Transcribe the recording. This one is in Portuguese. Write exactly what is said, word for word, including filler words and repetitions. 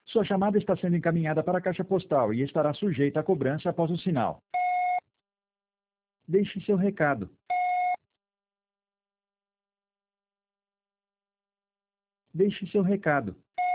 Sua chamada está sendo encaminhada para a caixa postal e estará sujeita a cobrança após o sinal. Deixe seu recado. Deixe seu recado.